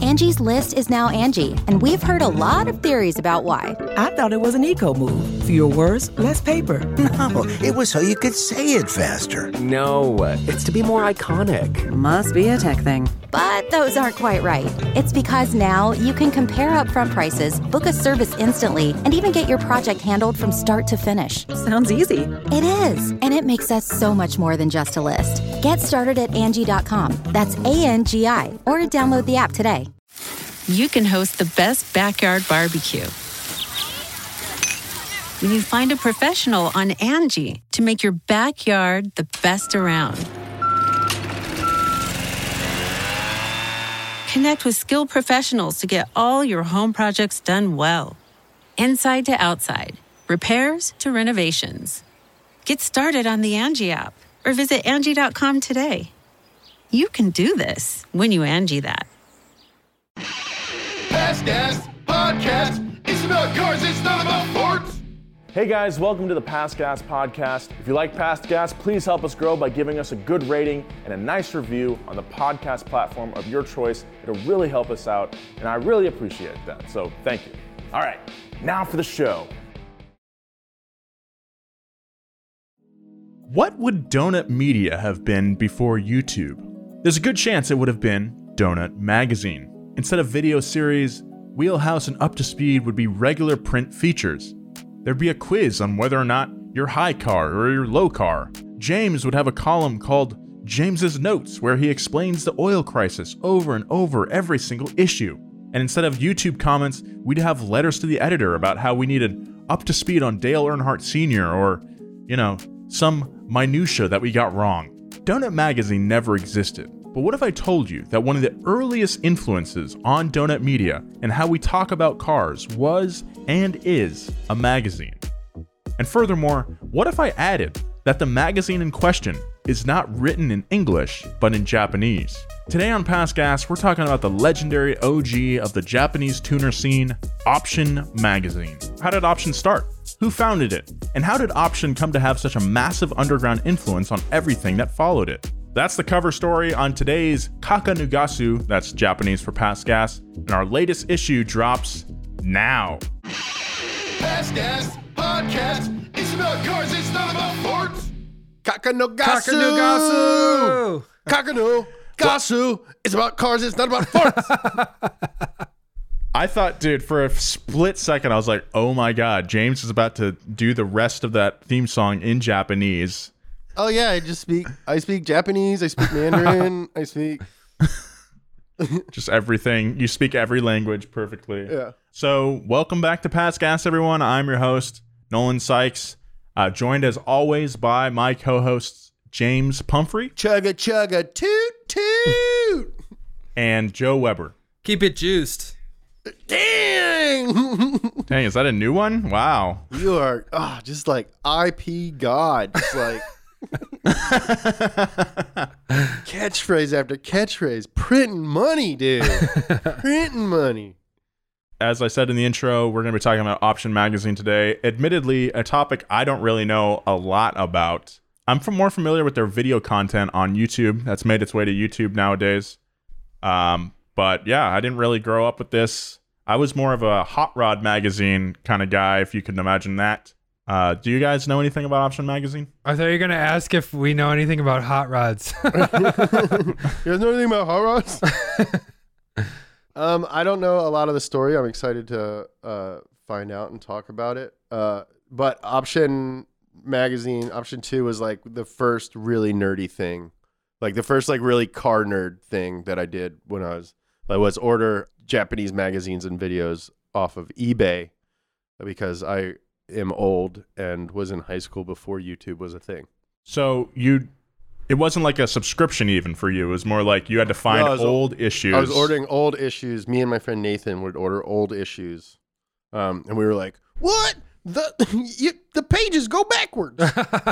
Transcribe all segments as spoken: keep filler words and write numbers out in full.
Angie's List is now Angie, and we've heard a lot of theories about why. I thought it was an eco move. Fewer words, less paper. No, it was so you could say it faster. No, it's to be more iconic. Must be a tech thing. But those aren't quite right. It's because now you can compare upfront prices, book a service instantly, and even get your project handled from start to finish. Sounds easy. It is, and it makes us so much more than just a list. Get started at Angie dot com. That's A N G I, or download the app today. You can host the best backyard barbecue when you find a professional on Angie to make your backyard the best around. Connect with skilled professionals to get all your home projects done well. Inside to outside, repairs to renovations. Get started on the Angie app or visit Angie dot com today. You can do this when you Angie that. Past Gas Podcast. It's about cars, it's not about sports. Hey guys, welcome to the Past Gas Podcast. If you like Past Gas, please help us grow by giving us a good rating and a nice review on the podcast platform of your choice. It'll really help us out, and I really appreciate that, so thank you. All right, now for the show. What would Donut Media have been before YouTube? There's a good chance it would have been Donut Magazine. Instead of video series, Wheelhouse and Up to Speed would be regular print features. There'd be a quiz on whether or not you're high car or you're low car. James would have a column called James's Notes, where he explains the oil crisis over and over every single issue. And instead of YouTube comments, we'd have letters to the editor about how we needed up to speed on Dale Earnhardt Senior or, you know, some minutia that we got wrong. Donut Magazine never existed. But what if I told you that one of the earliest influences on Donut Media and how we talk about cars was and is a magazine? And furthermore, what if I added that the magazine in question is not written in English, but in Japanese? Today on Past Gas, we're talking about the legendary O G of the Japanese tuner scene, Option Magazine. How did Option start? Who founded it? And how did Option come to have such a massive underground influence on everything that followed it? That's the cover story on today's Kakanugasu, that's Japanese for Past Gas, and our latest issue drops now. Past Gas Podcast. It's about cars, it's not about sports. Kakanugasu! Kakanu Gasu. It's about cars, it's not about sports. I thought, dude, for a split second, I was like, oh my god, James is about to do the rest of that theme song in Japanese. Oh yeah, I just speak. I speak Japanese. I speak Mandarin. I speak just everything. You speak every language perfectly. Yeah. So, welcome back to Past Gas, everyone. I'm your host, Nolan Sykes, uh, joined as always by my co-hosts James Pumphrey, chugga chugga toot toot, and Joe Weber. Keep it juiced. Dang! Dang, is that a new one? Wow. You are oh, just like I P God, just like. Catchphrase after catchphrase, printing money, dude. Printing money. As I said in the intro, we're going to be talking about Option Magazine today. Admittedly, a topic I don't really know a lot about. I'm more familiar with their video content on YouTube. That's made its way to YouTube nowadays. Um, but yeah, I didn't really grow up with this. I was more of a Hot Rod Magazine kind of guy, if you can imagine that. Uh, do you guys know anything about Option Magazine? I thought you were going to ask if we know anything about hot rods. You guys know anything about hot rods? um, I don't know a lot of the story. I'm excited to uh, find out and talk about it. Uh, but Option Magazine, Option two was like the first really nerdy thing. Like the first like really car nerd thing that I did when I was, like was order Japanese magazines and videos off of eBay because I... am old and was in high school before YouTube was a thing. So you, it wasn't like a subscription even for you. It was more like you had to find no, old old issues. I was ordering old issues. Me and my friend Nathan would order old issues, um, and we were like, "What? The you, the pages go backwards."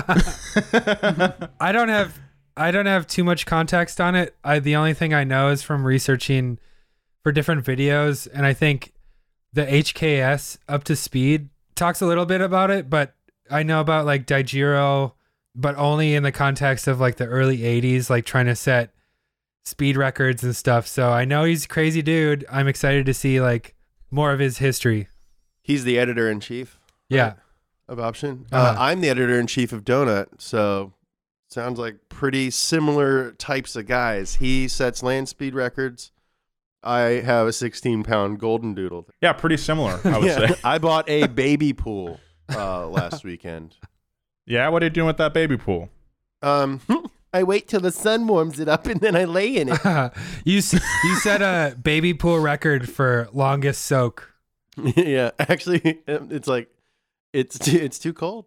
I don't have I don't have too much context on it. I the only thing I know is from researching for different videos, and I think the H K S Up to Speed talks a little bit about it, but I know about like Daijiro, but only in the context of like the early eighties, like trying to set speed records and stuff. So I know he's a crazy dude. I'm excited to see like more of his history. He's the editor in chief. Yeah. Of Option. Uh-huh. Uh, I'm the editor in chief of Donut. So sounds like pretty similar types of guys. He sets land speed records. I have a sixteen pound golden doodle. Yeah, pretty similar, I would Yeah. say. I bought a baby pool uh, last weekend. Yeah, what are you doing with that baby pool? Um, I wait till the sun warms it up and then I lay in it. you s- you set a baby pool record for longest soak. Yeah, actually, it's like it's too, it's too cold.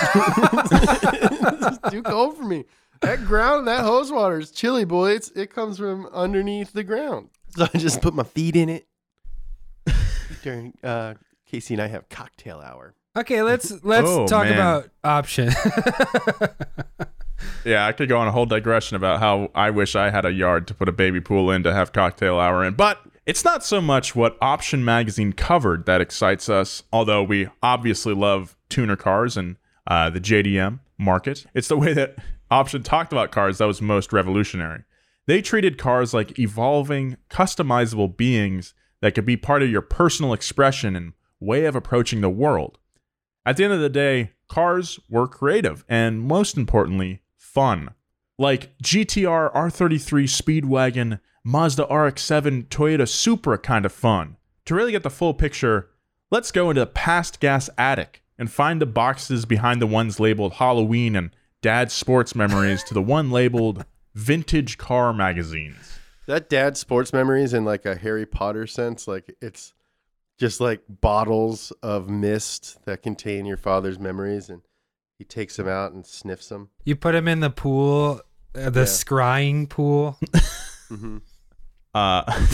It's too cold for me. That ground, that hose water is chilly, boy. It's, it comes from underneath the ground. So I just put my feet in it. During uh, Casey and I have cocktail hour. Okay, let's let's Oh, talk man. about Option. Yeah, I could go on a whole digression about how I wish I had a yard to put a baby pool in to have cocktail hour in. But it's not so much what Option Magazine covered that excites us, although we obviously love tuner cars and uh, the J D M market. It's the way that Option talked about cars that was most revolutionary. They treated cars like evolving, customizable beings that could be part of your personal expression and way of approaching the world. At the end of the day, cars were creative and, most importantly, fun. Like G T R R thirty-three Speedwagon, Mazda R X seven, Toyota Supra kind of fun. To really get the full picture, let's go into the Past Gas attic and find the boxes behind the ones labeled Halloween and Dad's Sports Memories to the one labeled Vintage Car Magazines. That dad sports memories in like a Harry Potter sense, like it's just like bottles of mist that contain your father's memories, and he takes them out and sniffs them. You put him in the pool, uh, the Yeah. scrying pool. Mm-hmm. Uh,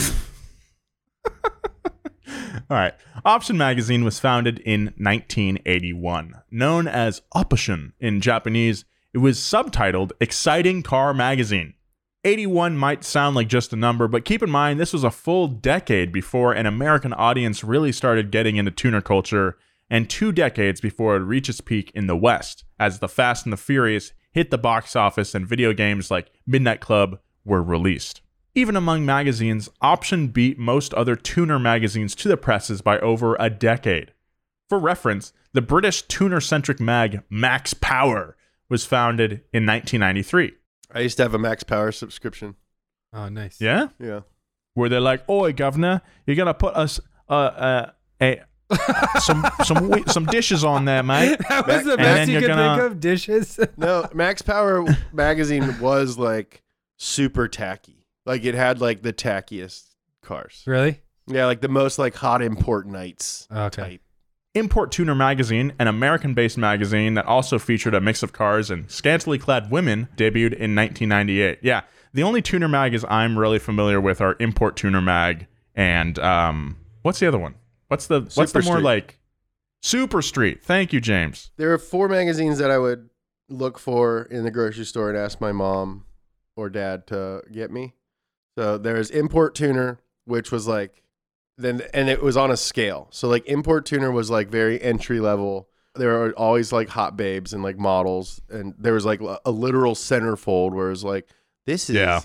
all right. Option Magazine was founded in nineteen eighty-one. Known as Option in Japanese, it was subtitled Exciting Car Magazine. eighty-one might sound like just a number, but keep in mind this was a full decade before an American audience really started getting into tuner culture, and two decades before it reached its peak in the West, as The Fast and the Furious hit the box office and video games like Midnight Club were released. Even among magazines, Option beat most other tuner magazines to the presses by over a decade. For reference, the British tuner-centric mag Max Power was founded in nineteen ninety-three. I used to have a Max Power subscription. Oh, nice. Yeah? Yeah. Where they're like, "Oi, governor, you're gonna put us uh, uh, a some some wi- some dishes on there, mate." That was the And best then you you're could gonna- think of, dishes. No, Max Power magazine was like super tacky. Like it had like the tackiest cars. Really? Yeah, like the most like hot import nights Okay. type. Import Tuner Magazine, an American-based magazine that also featured a mix of cars and scantily clad women, debuted in nineteen ninety-eight. Yeah, the only tuner mag I'm really familiar with are Import Tuner Mag and um, what's the other one? What's the what's Super the more Street. like Super Street? Thank you, James. There are four magazines that I would look for in the grocery store and ask my mom or dad to get me. So there's Import Tuner, which was like, then and it was on a scale. So like Import Tuner was like very entry level. There are always like hot babes and like models, and there was like a literal centerfold where it was like, this is Yeah.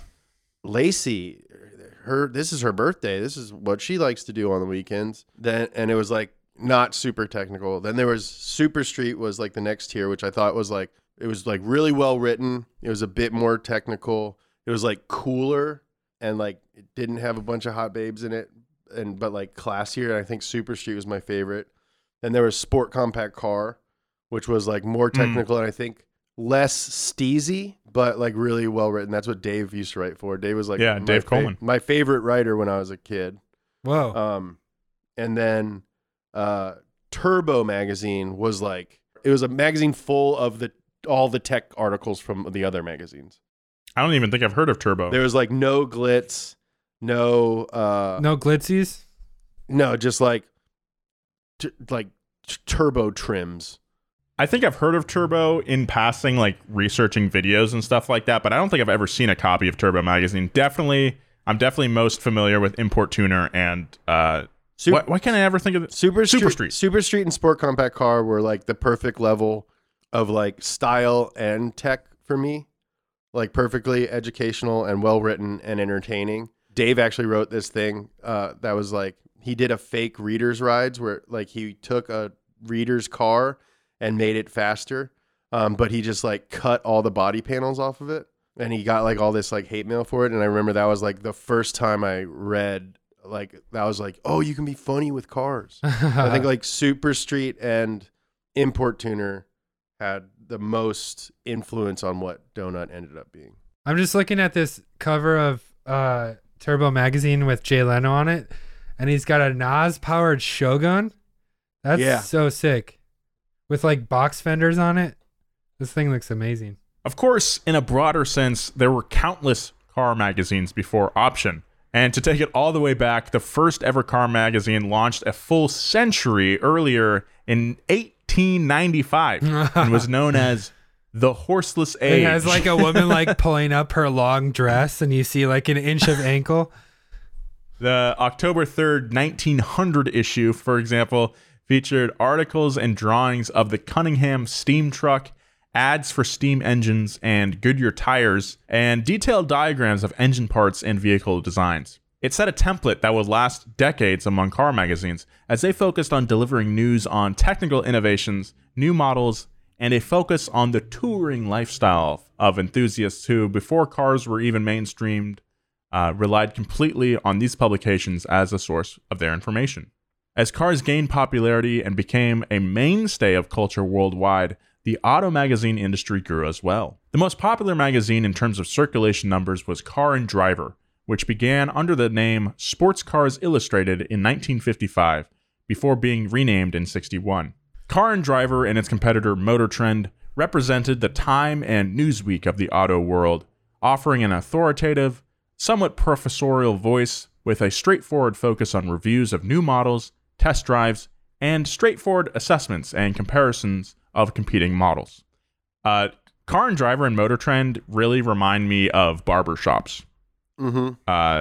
Lacey, her this is her birthday. This is what she likes to do on the weekends. Then and it was like not super technical. Then there was Super Street was like the next tier, which I thought was like it was like really well written. It was a bit more technical. It was like cooler and like it didn't have a bunch of hot babes in it, and but like classier. And I think Super Street was my favorite. Then there was Sport Compact Car, which was like more technical and I think less steezy, but like really well written. That's what Dave used to write for. Dave was like Yeah, my Dave fa- Coleman. my favorite writer when I was a kid. Whoa. Um, and then uh, Turbo Magazine was like it was a magazine full of the all the tech articles from the other magazines. I don't even think I've heard of Turbo. There was like no glitz, no uh, no glitzies? no, just like t- like t- turbo trims. I think I've heard of Turbo in passing, like researching videos and stuff like that, but I don't think I've ever seen a copy of Turbo Magazine. Definitely, I'm definitely most familiar with Import Tuner and uh, Sup- why, why can't I ever think of it? Super Super Street, Street. Super Street and Sport Compact Car were like the perfect level of like style and tech for me. like perfectly educational and well written and entertaining. Dave actually wrote this thing uh, that was like, he did a fake reader's rides where like he took a reader's car and made it faster. Um, but he just like cut all the body panels off of it. And he got like all this like hate mail for it. And I remember that was like the first time I read, like, that was like, oh, you can be funny with cars. I think like Super Street and Import Tuner had the most influence on what Donut ended up being. I'm just looking at this cover of uh, Turbo Magazine with Jay Leno on it. And he's got a N A S powered Shogun. That's Yeah. so sick. With like box fenders on it. This thing looks amazing. Of course, in a broader sense, there were countless car magazines before Option. And to take it all the way back, the first ever car magazine launched a full century earlier in eighteen ninety-five and was known as The Horseless Age. It has like a woman like pulling up her long dress and you see like an inch of ankle. The October third, nineteen hundred issue, for example, featured articles and drawings of the Cunningham steam truck, ads for steam engines and Goodyear tires, and detailed diagrams of engine parts and vehicle designs. It set a template that would last decades among car magazines, as they focused on delivering news on technical innovations, new models, and a focus on the touring lifestyle of enthusiasts who, before cars were even mainstreamed, uh, relied completely on these publications as a source of their information. As cars gained popularity and became a mainstay of culture worldwide, the auto magazine industry grew as well. The most popular magazine in terms of circulation numbers was Car and Driver, which began under the name Sports Cars Illustrated in nineteen fifty-five, before being renamed in sixty-one. Car and Driver and its competitor Motor Trend represented the Time and Newsweek of the auto world, offering an authoritative, somewhat professorial voice with a straightforward focus on reviews of new models, test drives, and straightforward assessments and comparisons of competing models. Uh, Car and Driver and Motor Trend really remind me of barbershops. Mm-hmm. Uh,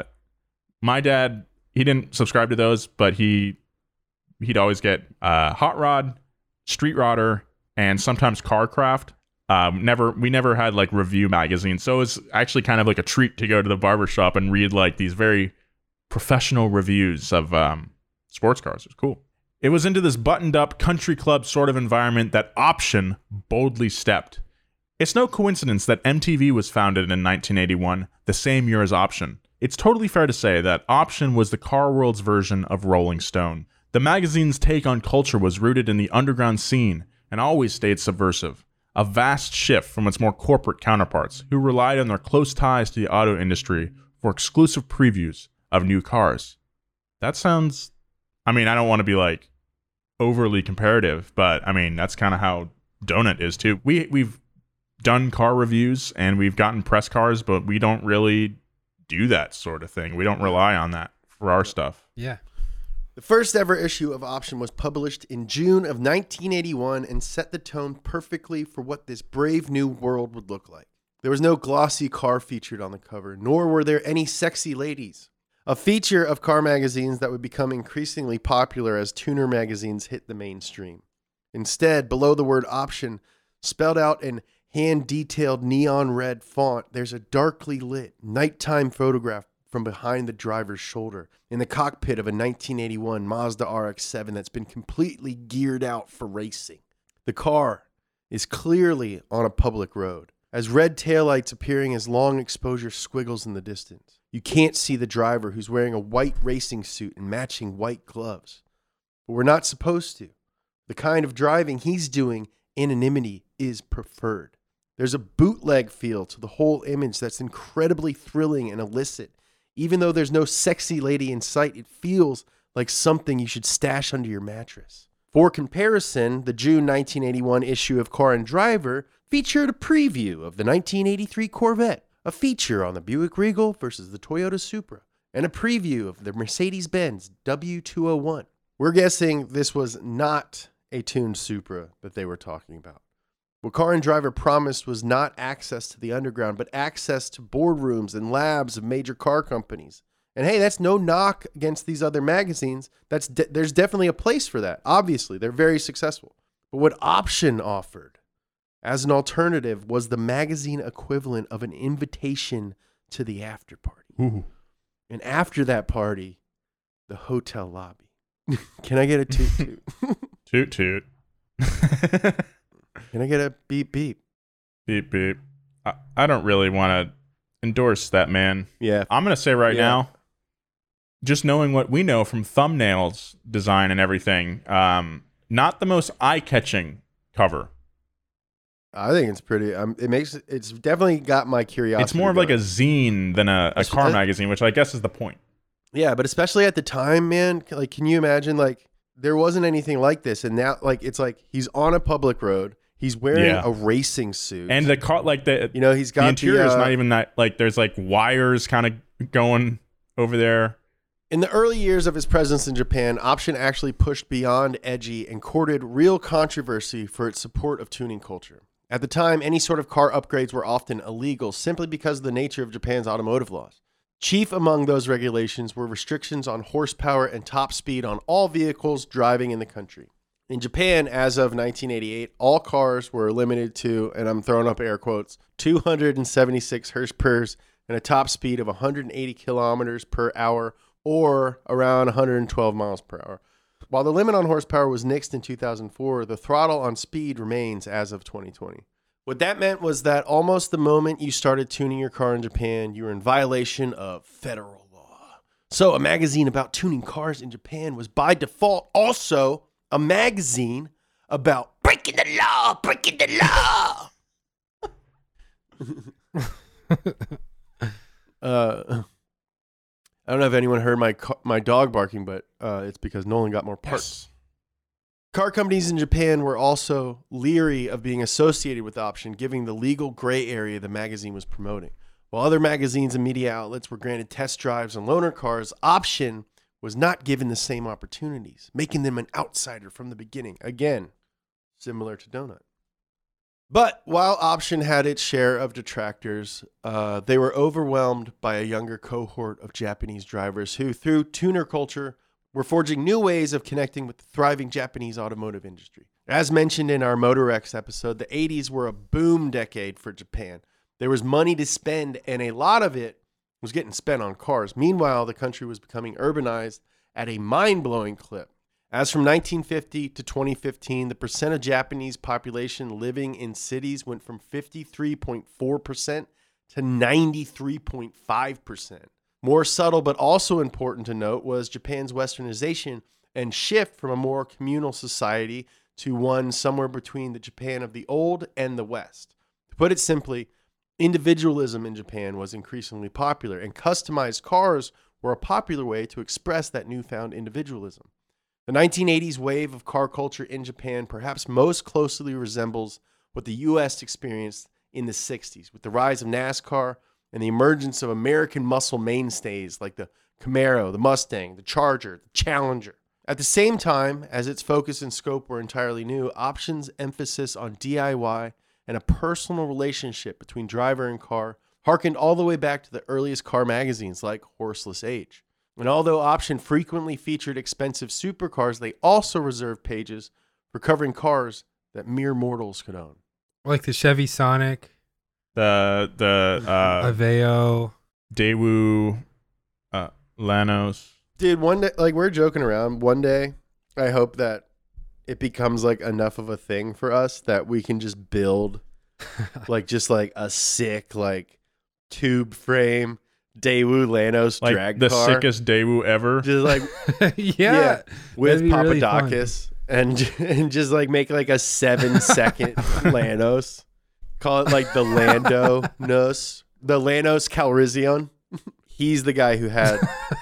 my dad, he didn't subscribe to those, but he he'd always get uh, Hot Rod, Street Rodder, and sometimes Carcraft. Um, never, we never had like review magazines, so it was actually kind of like a treat to go to the barbershop and read like these very professional reviews of um, sports cars. It was cool. It was into this buttoned-up country club sort of environment that Option boldly stepped. It's no coincidence that M T V was founded in nineteen eighty-one, the same year as Option. It's totally fair to say that Option was the car world's version of Rolling Stone. The magazine's take on culture was rooted in the underground scene and always stayed subversive, a vast shift from its more corporate counterparts, who relied on their close ties to the auto industry for exclusive previews of new cars. That sounds... I mean, I don't want to be like overly comparative, but I mean, that's kind of how Donut is too. We, we've done car reviews and we've gotten press cars, but we don't really do that sort of thing. We don't rely on that for our stuff. Yeah. The first ever issue of Option was published in June of nineteen eighty-one and set the tone perfectly for what this brave new world would look like. There was no glossy car featured on the cover, nor were there any sexy ladies. A feature of car magazines that would become increasingly popular as tuner magazines hit the mainstream. Instead, below the word Option, spelled out in hand-detailed neon red font, there's a darkly lit, nighttime photograph from behind the driver's shoulder in the cockpit of a nineteen eighty-one Mazda R X seven that's been completely geared out for racing. The car is clearly on a public road, as red taillights appearing as long exposure squiggles in the distance. You can't see the driver, who's wearing a white racing suit and matching white gloves. But we're not supposed to. The kind of driving he's doing, anonymity is preferred. There's a bootleg feel to the whole image that's incredibly thrilling and illicit. Even though there's no sexy lady in sight, it feels like something you should stash under your mattress. For comparison, the June nineteen eighty-one issue of Car and Driver featured a preview of the nineteen eighty-three Corvette, a feature on the Buick Regal versus the Toyota Supra, and a preview of the Mercedes-Benz W two oh one. We're guessing this was not a tuned Supra that they were talking about. What Car and Driver promised was not access to the underground, but access to boardrooms and labs of major car companies. And hey, that's no knock against these other magazines. That's de- there's definitely a place for that. Obviously, they're very successful. But what Option offered as an alternative, was the magazine equivalent of an invitation to the after party. Ooh. And after that party, the hotel lobby. Can I get a toot toot? Toot toot. Can I get a beep beep? Beep beep. I, I don't really want to endorse that, man. Yeah. I'm going to say right Yeah. now, just knowing what we know from thumbnails design and everything, um, not the most eye-catching cover. I think it's pretty. Um, it makes it's definitely got my curiosity. It's more of like a zine than a, a car that- magazine, which I guess is the point. Yeah, but especially at the time, man. Like, can you imagine? Like, there wasn't anything like this, and now, like, it's like he's on a public road. He's wearing Yeah. a racing suit, And the car, like the you know, he's got the interior the, is uh, not even that. Like, there's like wires kind of going over there. In the early years of his presence in Japan, Option actually pushed beyond edgy and courted real controversy for its support of tuning culture. At the time, any sort of car upgrades were often illegal simply because of the nature of Japan's automotive laws. Chief among those regulations were restrictions on horsepower and top speed on all vehicles driving in the country. In Japan, as of nineteen eighty-eight, all cars were limited to, and I'm throwing up air quotes, two hundred seventy-six horsepower and a top speed of one hundred eighty kilometers per hour or around one hundred twelve miles per hour. While the limit on horsepower was nixed in two thousand four, the throttle on speed remains as of twenty twenty. What that meant was that almost the moment you started tuning your car in Japan, you were in violation of federal law. So a magazine about tuning cars in Japan was by default also a magazine about breaking the law, breaking the law. uh, I don't know if anyone heard my ca- my dog barking, but uh, it's because Nolan got more parts. Yes. Car companies in Japan were also leery of being associated with Option, giving the legal gray area the magazine was promoting. While other magazines and media outlets were granted test drives on loaner cars, Option was not given the same opportunities, making them an outsider from the beginning. Again, similar to Donut. But while Option had its share of detractors, uh, they were overwhelmed by a younger cohort of Japanese drivers who, through tuner culture, were forging new ways of connecting with the thriving Japanese automotive industry. As mentioned in our MotorX episode, the eighties were a boom decade for Japan. There was money to spend, and a lot of it was getting spent on cars. Meanwhile, the country was becoming urbanized at a mind-blowing clip. As from nineteen fifty to twenty fifteen, the percent of Japanese population living in cities went from fifty-three point four percent to ninety-three point five percent. More subtle but also important to note was Japan's westernization and shift from a more communal society to one somewhere between the Japan of the old and the West. To put it simply, individualism in Japan was increasingly popular, and customized cars were a popular way to express that newfound individualism. The nineteen eighties wave of car culture in Japan perhaps most closely resembles what the U S experienced in the sixties, with the rise of NASCAR and the emergence of American muscle mainstays like the Camaro, the Mustang, the Charger, the Challenger. At the same time, as its focus and scope were entirely new, Option's emphasis on D I Y and a personal relationship between driver and car harkened all the way back to the earliest car magazines like Horseless Age. And although Option frequently featured expensive supercars, they also reserved pages for covering cars that mere mortals could own. Like the Chevy Sonic, The the uh, Aveo, Daewoo, uh, Lanos. Dude, one day, like, we're joking around. One day, I hope that it becomes like enough of a thing for us that we can just build like just like a sick like tube frame Daewoo Lanos Like drag the car. sickest Daewoo ever. Just like yeah, with that'd be really Papadakis and and just like make like a seven second Lanos. Call it like the Lando Nos, the Lanos Calrissian. He's the guy who had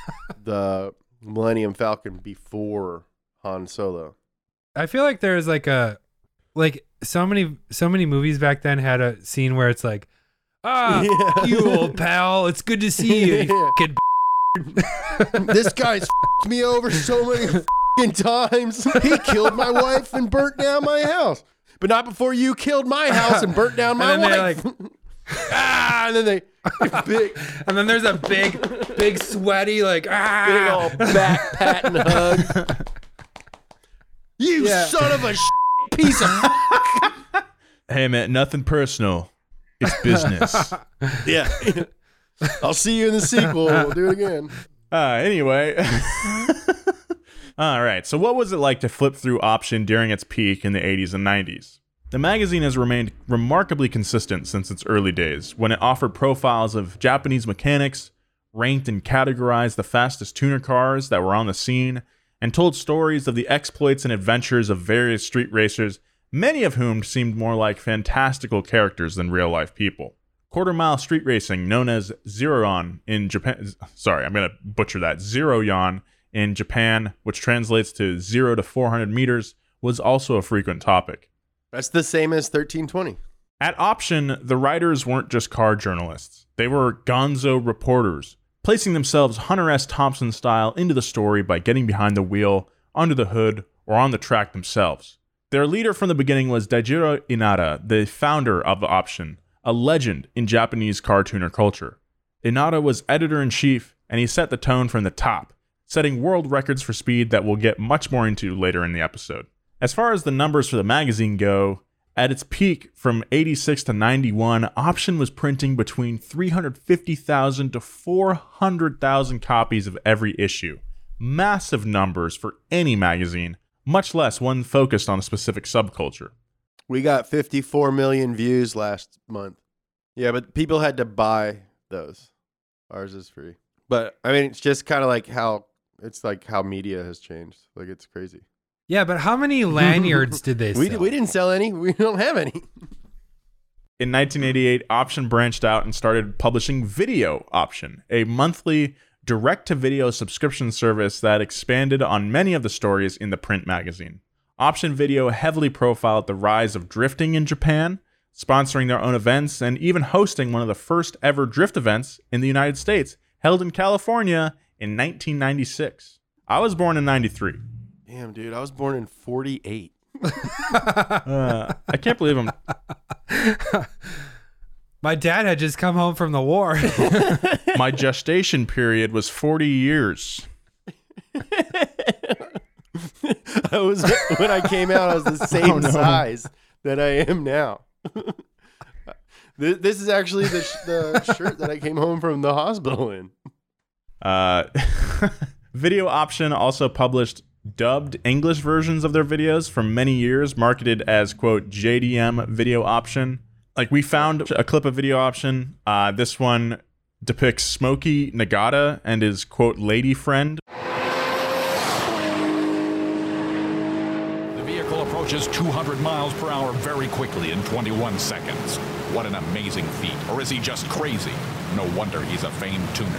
the Millennium Falcon before Han Solo. I feel like there's like a like so many so many movies back then had a scene where it's like, ah, Yeah. you old pal, it's good to see you. you fucking This guy's f***ed me over so many f***ing times. He killed my wife and burnt down my house. But not before you killed my house and burnt down my And then they're wife. ah, and then they big, and then there's a big, big sweaty like big ah, old back pat and hug. You Yeah. son of a sh- piece of. Hey, man, nothing personal. It's business. Yeah. I'll see you in the sequel. We'll do it again. Uh, anyway. All right. So what was it like to flip through Option during its peak in the eighties and nineties? The magazine has remained remarkably consistent since its early days, when it offered profiles of Japanese mechanics, ranked and categorized the fastest tuner cars that were on the scene, and told stories of the exploits and adventures of various street racers, many of whom seemed more like fantastical characters than real-life people. Quarter-mile street racing, known as Zero-yon in Japan, sorry, I'm going to butcher that, Zero-yon in Japan, which translates to zero to four hundred meters, was also a frequent topic. That's the same as thirteen twenty. At Option, the writers weren't just car journalists. They were gonzo reporters, placing themselves Hunter S. Thompson style into the story by getting behind the wheel, under the hood, or on the track themselves. Their leader from the beginning was Daijiro Inada, the founder of Option, a legend in Japanese car tuner culture. Inada was editor-in-chief, and he set the tone from the top, setting world records for speed that we'll get much more into later in the episode. As far as the numbers for the magazine go, at its peak from eighty-six to ninety-one, Option was printing between three hundred fifty thousand to four hundred thousand copies of every issue. Massive numbers for any magazine, much less one focused on a specific subculture. We got fifty-four million views last month. Yeah, but people had to buy those. Ours is free. But I mean, it's just kind of like how it's like how media has changed. Like, it's crazy. Yeah, but how many lanyards did they we sell? we didn't sell any. We don't have any. In nineteen eighty-eight, Option branched out and started publishing Video Option, a monthly direct-to-video subscription service that expanded on many of the stories in the print magazine. Option Video heavily profiled the rise of drifting in Japan, sponsoring their own events, and even hosting one of the first ever drift events in the United States, held in California in nineteen ninety-six. I was born in ninety-three. Damn, dude, I was born in forty-eight. uh, I can't believe I'm... My dad had just come home from the war. My gestation period was forty years. I was when I came out, I was the same oh, no. size that I am now. this, this is actually the, sh- the shirt that I came home from the hospital in. Uh, Video Option also published dubbed English versions of their videos for many years, marketed as, quote, J D M Video Option. Like, we found a clip of Video Option. Uh, this one depicts Smokey Nagata and his, quote, lady friend. The vehicle approaches two hundred miles per hour very quickly in twenty-one seconds. What an amazing feat. Or is he just crazy? No wonder he's a famed tuner.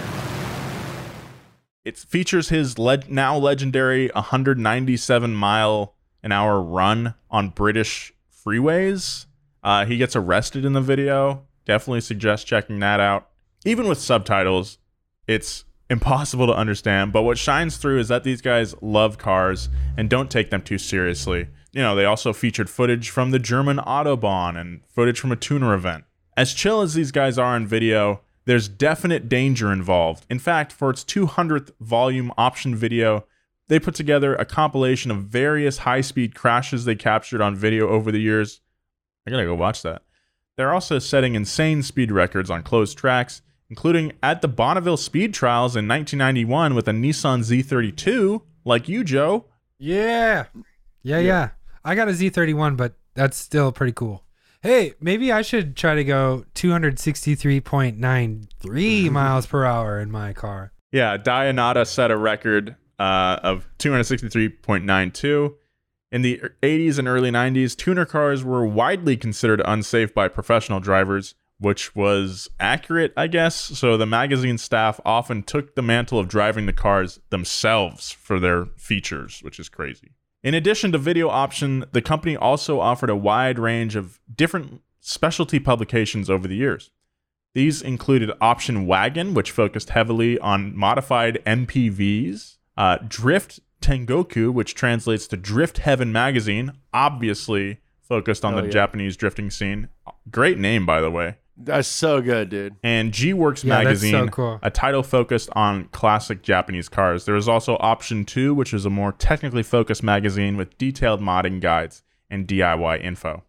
It features his le- now legendary one hundred ninety-seven mile an hour run on British freeways. Uh, he gets arrested in the video. Definitely suggest checking that out. Even with subtitles, it's impossible to understand. But what shines through is that these guys love cars and don't take them too seriously. You know, they also featured footage from the German Autobahn and footage from a tuner event. As chill as these guys are in video, there's definite danger involved. In fact, for its two hundredth volume Option Video, they put together a compilation of various high-speed crashes they captured on video over the years. I gotta go watch that. They're also setting insane speed records on closed tracks, including at the Bonneville Speed Trials in nineteen ninety-one with a Nissan Z thirty-two, like you, Joe. Yeah. Yeah, yeah. yeah. I got a Z thirty-one, but that's still pretty cool. Hey, maybe I should try to go two hundred sixty-three point nine three miles per hour in my car. Yeah, Dayanada set a record uh, of two hundred sixty-three point nine two. In the eighties and early nineties, tuner cars were widely considered unsafe by professional drivers, which was accurate, I guess. So the magazine staff often took the mantle of driving the cars themselves for their features, which is crazy. In addition to Video Option, the company also offered a wide range of different specialty publications over the years. These included Option Wagon, which focused heavily on modified M P Vs, uh, Drift Tengoku, which translates to Drift Heaven Magazine, obviously focused on oh, the yeah. Japanese drifting scene. Great name, by the way. That's so good, dude. And G-Works yeah, Magazine, that's so cool. A title focused on classic Japanese cars. There was also Option two, which is a more technically focused magazine with detailed modding guides and D I Y info.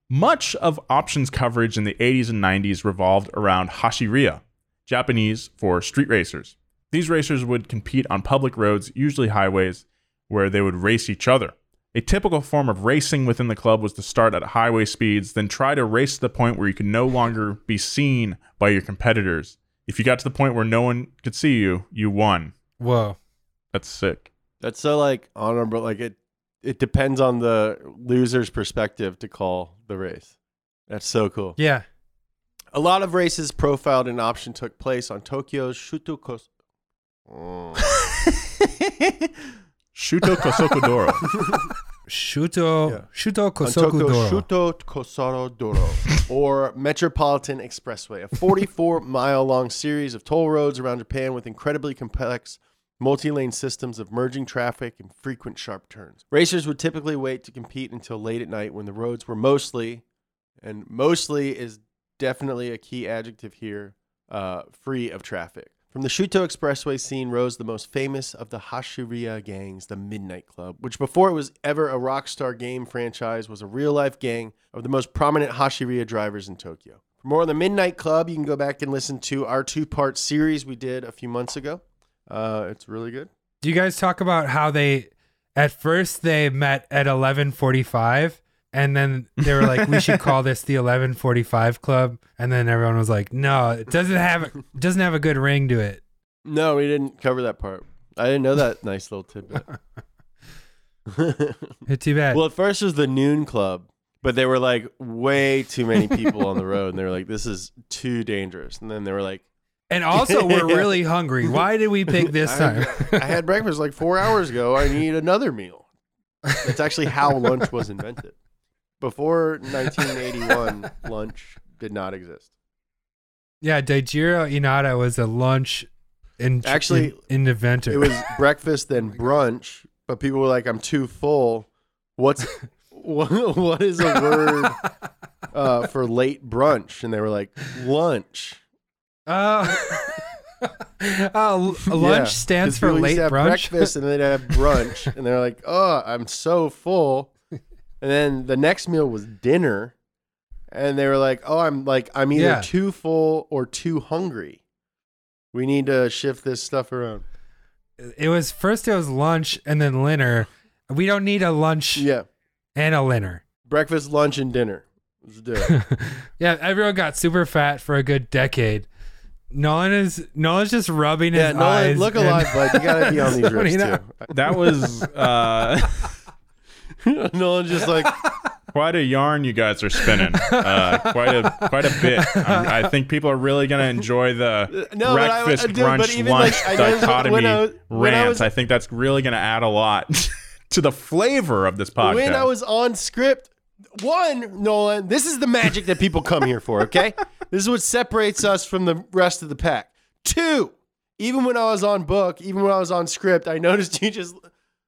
Much of Option's coverage in the eighties and nineties revolved around hashiriya, Japanese for street racers. These racers would compete on public roads, usually highways, where they would race each other. A typical form of racing within the club was to start at highway speeds, then try to race to the point where you could no longer be seen by your competitors. If you got to the point where no one could see you, you won. Whoa. That's sick. That's so like honorable. Like it, it depends on the loser's perspective to call the race. That's so cool. Yeah. A lot of races profiled in Option took place on Tokyo's Shuto Kos- oh. Shuto Kosokudoro. Shuto, Yeah. Shuto On Kosokudoro. Tokyo Shuto Kosokudoro, or Metropolitan Expressway, a forty-four mile long series of toll roads around Japan with incredibly complex multi-lane systems of merging traffic and frequent sharp turns. Racers would typically wait to compete until late at night when the roads were mostly, and mostly is definitely a key adjective here, uh, free of traffic. From the Shuto Expressway scene rose the most famous of the Hashiriya gangs, the Midnight Club, which before it was ever a Rockstar game franchise was a real-life gang of the most prominent Hashiriya drivers in Tokyo. For more on the Midnight Club, you can go back and listen to our two-part series we did a few months ago. Uh, it's really good. Do you guys talk about how they, at first they met at eleven forty-five and then they were like, we should call this the eleven forty-five Club. And then everyone was like, no, it doesn't have, it doesn't have a good ring to it. No, we didn't cover that part. I didn't know that nice little tidbit. Too bad. Well, at first it was the Noon Club, but there were like way too many people on the road. And they were like, this is too dangerous. And then they were like, and also, we're really hungry. Why did we pick this time? I, I had breakfast like four hours ago. I need another meal. That's actually how lunch was invented. Before nineteen eighty-one, lunch did not exist. Yeah, Daijiro Inada was a lunch in, actually in, inventor. It was breakfast then brunch, but people were like, I'm too full. What's what, what is a word uh, for late brunch? And they were like, lunch. Oh, oh, lunch Yeah, stands 'cause for people used late to have brunch. breakfast and then they'd have brunch, and they're like, "Oh, I'm so full." And then the next meal was dinner, and they were like, "Oh, I'm like I'm either Yeah. too full or too hungry. We need to shift this stuff around." It was first it was lunch and then dinner. We don't need a lunch Yeah, and a dinner. breakfast, lunch, and dinner. Let's do it. Yeah, everyone got super fat for a good decade. Nolan is Nolan's just rubbing Yeah, his Nolan, eyes. look and- alive, bud. You gotta be on these rips twenty-nine. too. That was uh, Nolan's just like, quite a yarn you guys are spinning. Uh, quite a quite a bit. I, I think people are really going to enjoy the No, but I- breakfast, I do, but brunch, even, lunch like, I noticed dichotomy when I was- when I rant. was- I think that's really going to add a lot to the flavor of this podcast. when I was on script, one, Nolan, this is the magic that people come here for, okay? This is what separates us from the rest of the pack. Two, even when I was on book, even when I was on script, I noticed you just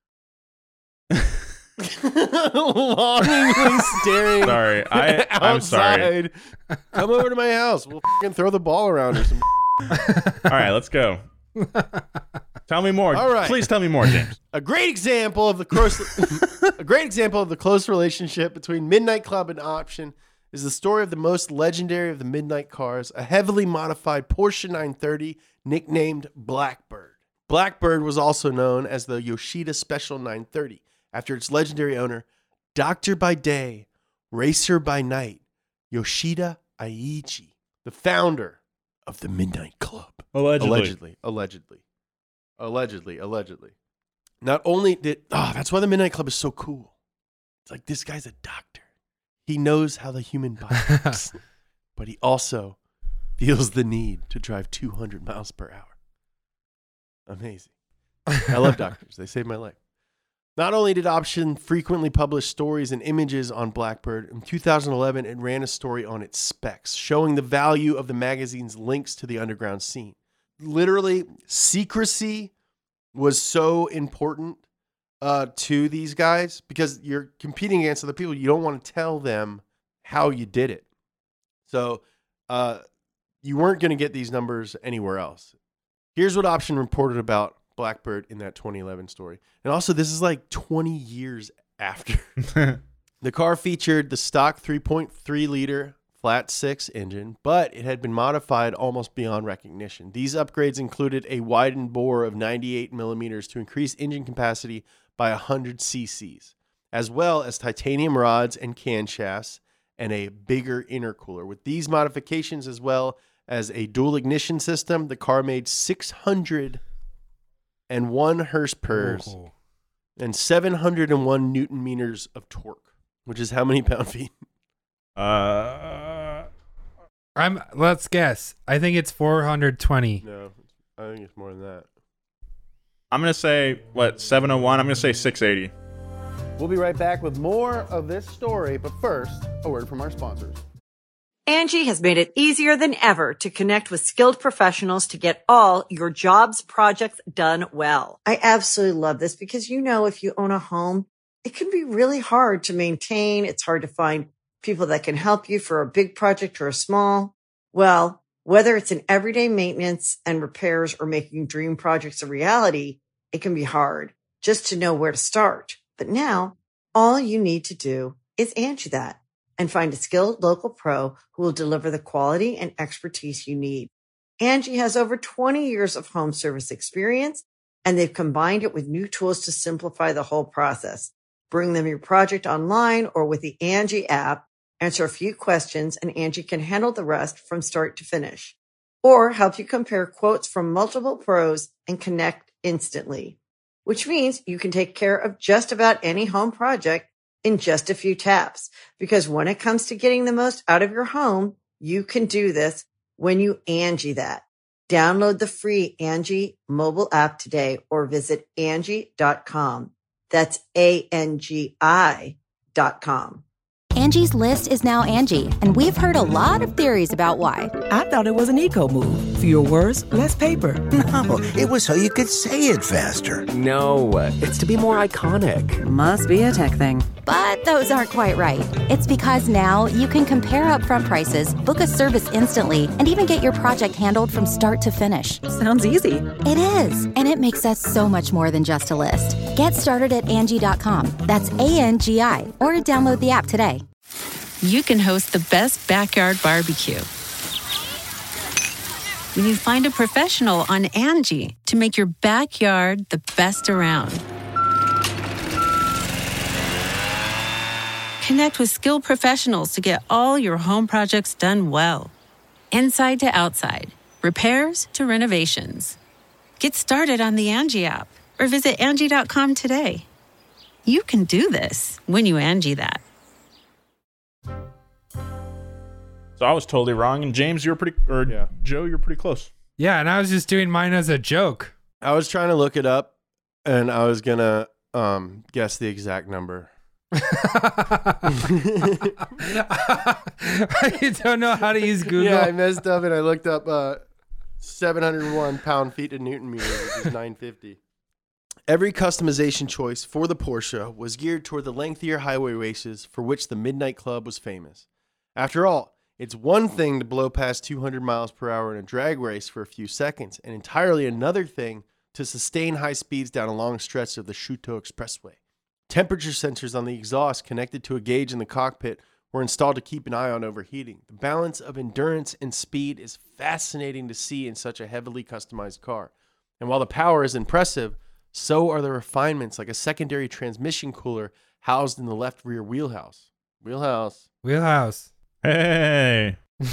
longingly staring. Sorry, I- I'm sorry. outside. Come over to my house. We'll fucking throw the ball around or some. All right, let's go. Tell me more. All right. Please tell me more, James. A great example of the close, a great example of the close relationship between Midnight Club and Option is the story of the most legendary of the Midnight cars, a heavily modified Porsche nine thirty nicknamed Blackbird. Blackbird was also known as the Yoshida Special nine thirty after its legendary owner, Doctor by day, Racer by night, Yoshida Aichi, the founder of the Midnight Club. Allegedly. Allegedly. Allegedly. Allegedly. Allegedly. Not only did... Oh, that's why the Midnight Club is so cool. It's like, this guy's a doctor. He knows how the human body works. But he also feels the need to drive two hundred miles per hour. Amazing. I love doctors. They saved my life. Not only did Option frequently publish stories and images on Blackbird, in two thousand eleven, it ran a story on its specs, showing the value of the magazine's links to the underground scene. Literally, secrecy was so important uh, to these guys because you're competing against other people. You don't want to tell them how you did it. So uh, you weren't going to get these numbers anywhere else. Here's what Option reported about Blackbird in that twenty eleven story. And also, this is like twenty years after. The car featured the stock three point three liter flat six engine, but it had been modified almost beyond recognition. These upgrades included a widened bore of ninety-eight millimeters to increase engine capacity by one hundred cc's, as well as titanium rods and camshafts and a bigger intercooler. With these modifications, as well as a dual ignition system, the car made six hundred one horsepower Oh. and seven hundred one newton meters of torque, which is how many pound feet? Uh, I'm. Let's guess. I think it's four hundred twenty. No, I think it's more than that. I'm gonna say what seven oh one. I'm gonna say six eighty. We'll be right back with more of this story, but first, a word from our sponsors. Angie has made it easier than ever to connect with skilled professionals to get all your jobs projects done well. I absolutely love this because, you know, if you own a home, it can be really hard to maintain. It's hard to find people that can help you for a big project or a small. Well, whether it's in everyday maintenance and repairs or making dream projects a reality, it can be hard just to know where to start. But now all you need to do is Angie that and find a skilled local pro who will deliver the quality and expertise you need. Angie has over twenty years of home service experience, and they've combined it with new tools to simplify the whole process. Bring them your project online or with the Angie app, answer a few questions, and Angie can handle the rest from start to finish. Or help you compare quotes from multiple pros and connect instantly, which means you can take care of just about any home project in just a few taps. Because when it comes to getting the most out of your home, you can do this when you Angie that. Download the free Angie mobile app today or visit Angie dot com. That's A N G I dot com. Angie's List is now Angie, and we've heard a lot of theories about why. I thought it was an eco move. Fewer words, less paper. No, it was so you could say it faster. No, it's to be more iconic. Must be a tech thing. But those aren't quite right. It's because now you can compare upfront prices, book a service instantly, and even get your project handled from start to finish. Sounds easy. It is, and it makes us so much more than just a list. Get started at Angie dot com. That's A N G I, or download the app today. You can host the best backyard barbecue when you find a professional on Angie to make your backyard the best around. Connect with skilled professionals to get all your home projects done well. Inside to outside, repairs to renovations. Get started on the Angie app or visit Angie dot com today. You can do this when you Angie that. So I was totally wrong, and James, you're pretty, or Yeah. Joe, you're pretty close. Yeah, and I was just doing mine as a joke. I was trying to look it up, and I was gonna um, guess the exact number. I don't know how to use Google. Yeah, I messed up, and I looked up uh, seven hundred one pound feet to newton meter, which is nine fifty. Every customization choice for the Porsche was geared toward the lengthier highway races for which the Midnight Club was famous. After all, it's one thing to blow past two hundred miles per hour in a drag race for a few seconds, and entirely another thing to sustain high speeds down a long stretch of the Shuto Expressway. Temperature sensors on the exhaust connected to a gauge in the cockpit were installed to keep an eye on overheating. The balance of endurance and speed is fascinating to see in such a heavily customized car. And while the power is impressive, so are the refinements, like a secondary transmission cooler housed in the left rear wheelhouse. Wheelhouse. Wheelhouse. Hey.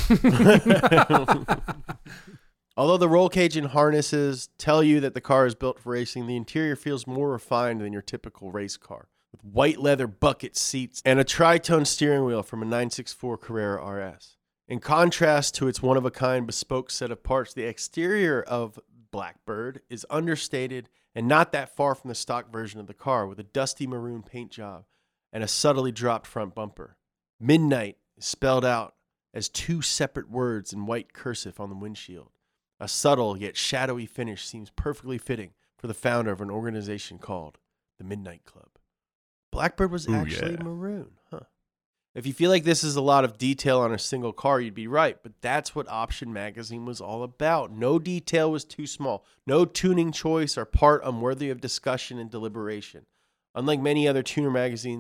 Although the roll cage and harnesses tell you that the car is built for racing, the interior feels more refined than your typical race car, with white leather bucket seats and a tri-tone steering wheel from a nine sixty-four Carrera R S. In contrast to its one-of-a-kind bespoke set of parts, the exterior of Blackbird is understated and not that far from the stock version of the car, with a dusty maroon paint job and a subtly dropped front bumper. Midnight is spelled out as two separate words in white cursive on the windshield. A subtle yet shadowy finish seems perfectly fitting for the founder of an organization called the Midnight Club. Blackbird was Ooh, actually yeah. maroon, huh? If you feel like this is a lot of detail on a single car, you'd be right, but that's what Option Magazine was all about. No detail was too small. No tuning choice or part unworthy of discussion and deliberation. Unlike many other tuner magazines,